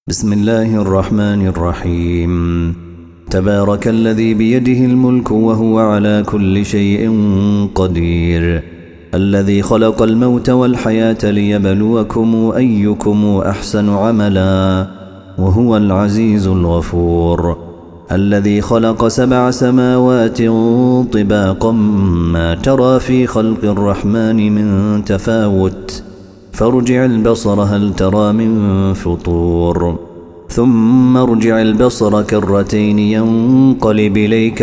بسم الله الرحمن الرحيم. تبارك الذي بيده الملك وهو على كل شيء قدير، الذي خلق الموت والحياة ليبلوكم أيكم أحسن عملا، وهو العزيز الغفور، الذي خلق 7 سماوات طباقا ما ترى في خلق الرحمن من تفاوت، فارجع البصر هل ترى من فطور، ثم ارجع البصر كرتين ينقلب إليك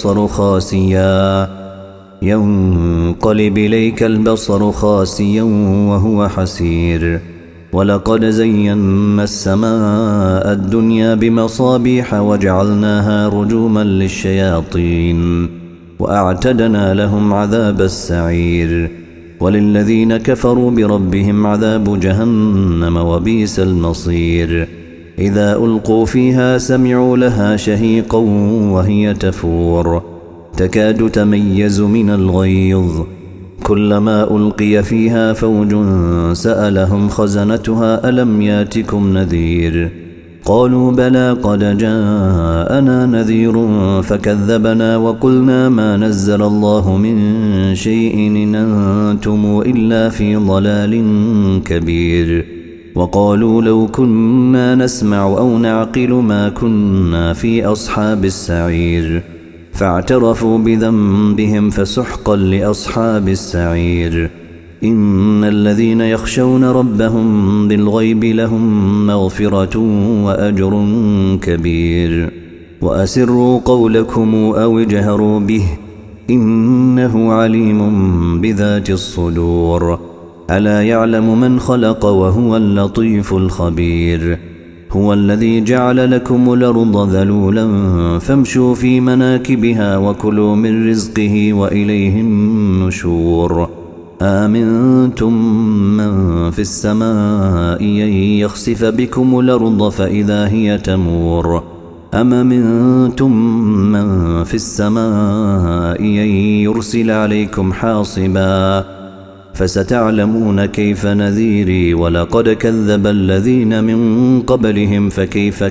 البصر خاسيا وهو حسير. ولقد زينا السماء الدنيا بمصابيح وجعلناها رجوما للشياطين وأعتدنا لهم عذاب السعير. وللذين كفروا بربهم عذاب جهنم وبئس المصير. إذا ألقوا فيها سمعوا لها شهيقا وهي تفور، تكاد تميز من الغيظ، كلما ألقي فيها فوج سألهم خزنتها ألم ياتكم نذير، قالوا بلى قد جاءنا نذير فكذبنا وقلنا ما نزل الله من شيء إن أنتم إلا في ضلال كبير. وقالوا لو كنا نسمع أو نعقل ما كنا في أصحاب السعير، فاعترفوا بذنبهم فسحقا لأصحاب السعير. إن الذين يخشون ربهم بالغيب لهم مغفرة وأجر كبير. وأسروا قولكم أو اجهروا به إنه عليم بذات الصدور. ألا يعلم من خلق وهو اللطيف الخبير. هو الذي جعل لكم الأرض ذلولا فامشوا في مناكبها وكلوا من رزقه وإليه النشور. آمنتم من في السماء أن يخسف بكم الأرض فإذا هي تمور، أم أمنتم من في السماء أن يرسل عليكم حاصبا، فستعلمون كيف نذيري. ولقد كذب الذين من قبلهم فكيف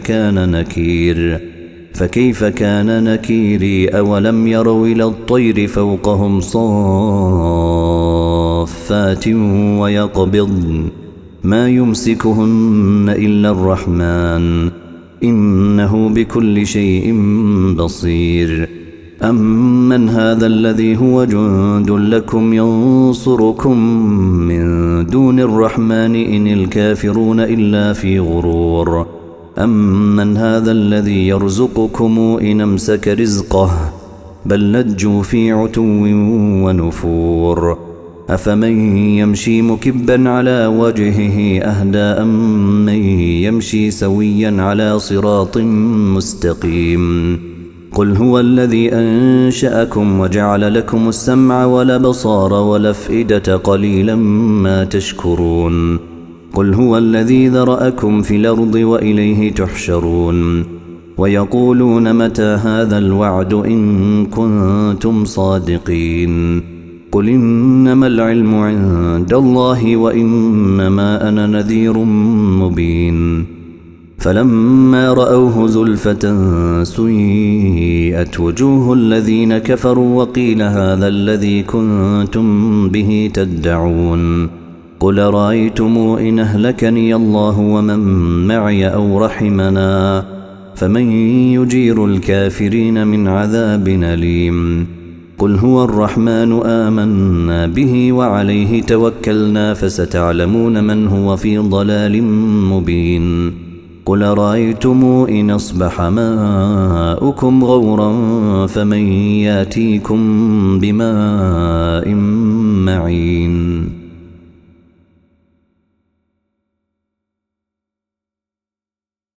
كان نكيري. أولم يروا إلى الطير فوقهم صافات ويقبضن ما يمسكهن إلا الرحمن إنه بكل شيء بصير. أمن هذا الذي هو جند لكم ينصركم من دون الرحمن إن الكافرون إلا في غرور. أمن هذا الذي يرزقكم إن أمسك رزقه بل لجوا في عتو ونفور. أفمن يمشي مكبا على وجهه أهدى أم من يمشي سويا على صراط مستقيم. قل هو الذي أنشأكم وجعل لكم السمع والأبصار والأفئدة قليلا ما تشكرون. قل هو الذي ذرأكم في الأرض وإليه تحشرون. ويقولون متى هذا الوعد إن كنتم صادقين. قل إنما العلم عند الله وإنما أنا نذير مبين. فلما رأوه زلفة سيئت وجوه الذين كفروا وقيل هذا الذي كنتم به تدعون. قل رأيتم إن أهلكني الله ومن معي أو رحمنا فمن يجير الكافرين من عذاب أليم. قل هو الرحمن آمنا به وعليه توكلنا فستعلمون من هو في ضلال مبين. قل رأيتم إن أصبح ماؤكم غورا فمن ياتيكم بماء معين.